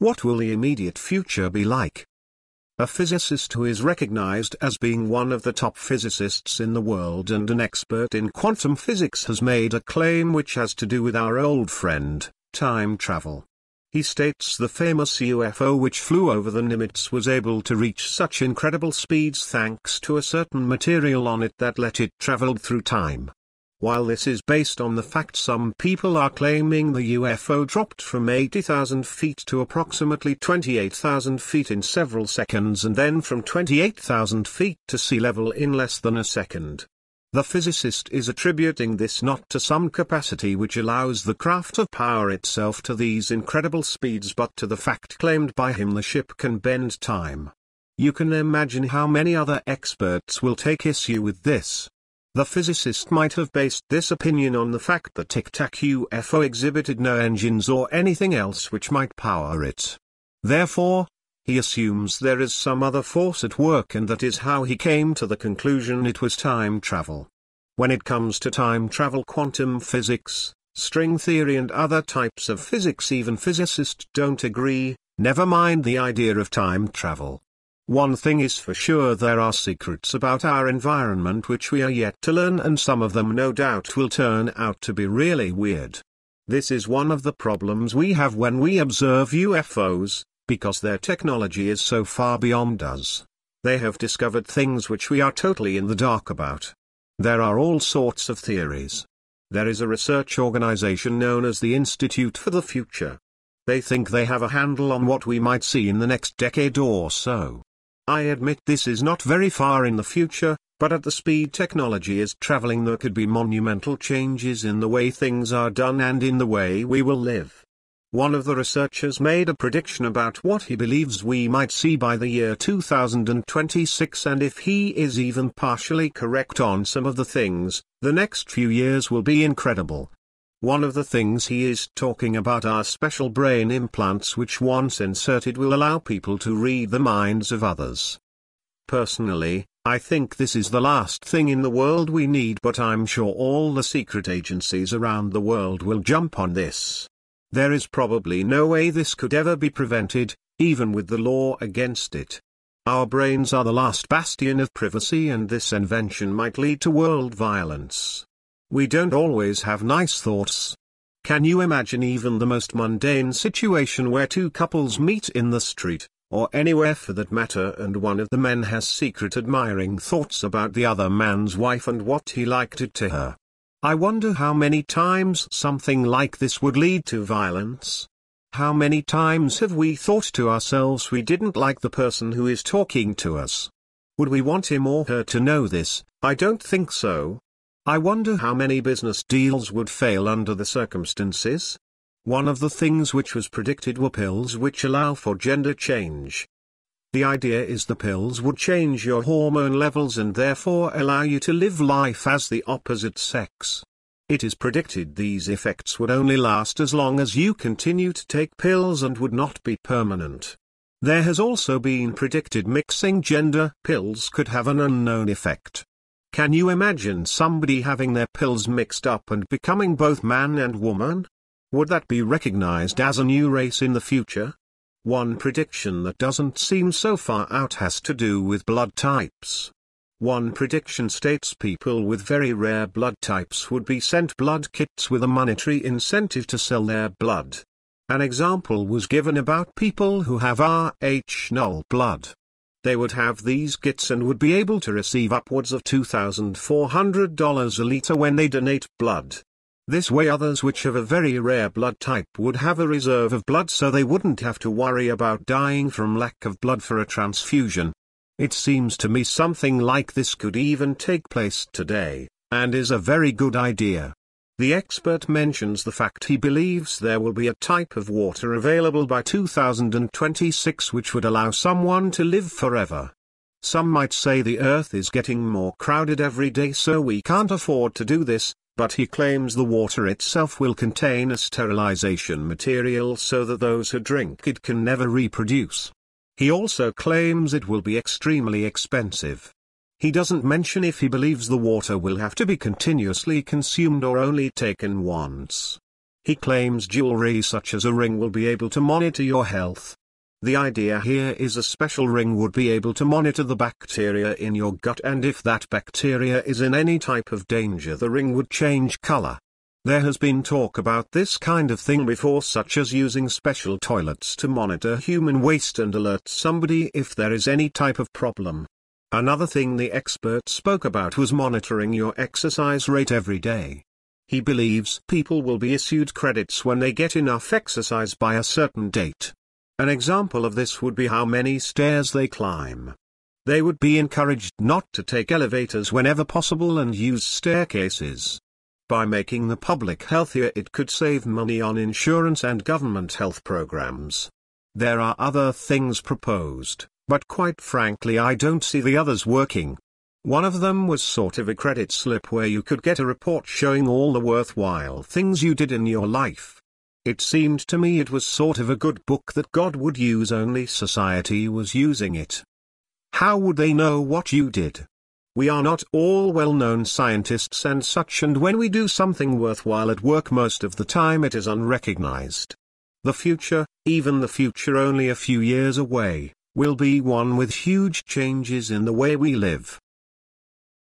What will the immediate future be like? A physicist who is recognized as being one of the top physicists in the world and an expert in quantum physics has made a claim which has to do with our old friend, time travel. He states the famous UFO which flew over the Nimitz was able to reach such incredible speeds thanks to a certain material on it that let it travel through time. While this is based on the fact some people are claiming the UFO dropped from 80,000 feet to approximately 28,000 feet in several seconds and then from 28,000 feet to sea level in less than a second. The physicist is attributing this not to some capacity which allows the craft to power itself to these incredible speeds but to the fact claimed by him the ship can bend time. You can imagine how many other experts will take issue with this. The physicist might have based this opinion on the fact that Tic Tac UFO exhibited no engines or anything else which might power it. Therefore, he assumes there is some other force at work and that is how he came to the conclusion it was time travel. When it comes to time travel, quantum physics, string theory and other types of physics, even physicists don't agree, never mind the idea of time travel. One thing is for sure, there are secrets about our environment which we are yet to learn, and some of them no doubt will turn out to be really weird. This is one of the problems we have when we observe UFOs, because their technology is so far beyond us. They have discovered things which we are totally in the dark about. There are all sorts of theories. There is a research organization known as the Institute for the Future. They think they have a handle on what we might see in the next decade or so. I admit this is not very far in the future, but at the speed technology is traveling there could be monumental changes in the way things are done and in the way we will live. One of the researchers made a prediction about what he believes we might see by the year 2026, and if he is even partially correct on some of the things, the next few years will be incredible. One of the things he is talking about are special brain implants which once inserted will allow people to read the minds of others. Personally, I think this is the last thing in the world we need, but I'm sure all the secret agencies around the world will jump on this. There is probably no way this could ever be prevented, even with the law against it. Our brains are the last bastion of privacy, and this invention might lead to world violence. We don't always have nice thoughts. Can you imagine even the most mundane situation where two couples meet in the street, or anywhere for that matter, and one of the men has secret admiring thoughts about the other man's wife and what he liked it to her? I wonder how many times something like this would lead to violence. How many times have we thought to ourselves we didn't like the person who is talking to us? Would we want him or her to know this? I don't think so. I wonder how many business deals would fail under the circumstances. One of the things which was predicted were pills which allow for gender change. The idea is the pills would change your hormone levels and therefore allow you to live life as the opposite sex. It is predicted these effects would only last as long as you continue to take pills and would not be permanent. There has also been predicted mixing gender pills could have an unknown effect. Can you imagine somebody having their pills mixed up and becoming both man and woman? Would that be recognized as a new race in the future? One prediction that doesn't seem so far out has to do with blood types. One prediction states people with very rare blood types would be sent blood kits with a monetary incentive to sell their blood. An example was given about people who have Rh-null blood. They would have these kits and would be able to receive upwards of $2,400 a liter when they donate blood. This way others which have a very rare blood type would have a reserve of blood, so they wouldn't have to worry about dying from lack of blood for a transfusion. It seems to me something like this could even take place today, and is a very good idea. The expert mentions the fact he believes there will be a type of water available by 2026 which would allow someone to live forever. Some might say the earth is getting more crowded every day, so we can't afford to do this, but he claims the water itself will contain a sterilization material so that those who drink it can never reproduce. He also claims it will be extremely expensive. He doesn't mention if he believes the water will have to be continuously consumed or only taken once. He claims jewelry such as a ring will be able to monitor your health. The idea here is a special ring would be able to monitor the bacteria in your gut, and if that bacteria is in any type of danger, the ring would change color. There has been talk about this kind of thing before, such as using special toilets to monitor human waste and alert somebody if there is any type of problem. Another thing the expert spoke about was monitoring your exercise rate every day. He believes people will be issued credits when they get enough exercise by a certain date. An example of this would be how many stairs they climb. They would be encouraged not to take elevators whenever possible and use staircases. By making the public healthier, it could save money on insurance and government health programs. There are other things proposed, but quite frankly I don't see the others working. One of them was sort of a credit slip where you could get a report showing all the worthwhile things you did in your life. It seemed to me it was sort of a good book that God would use, only society was using it. How would they know what you did? We are not all well-known scientists and such, and when we do something worthwhile at work, most of the time it is unrecognized. The future, even the future only a few years away, will be one with huge changes in the way we live.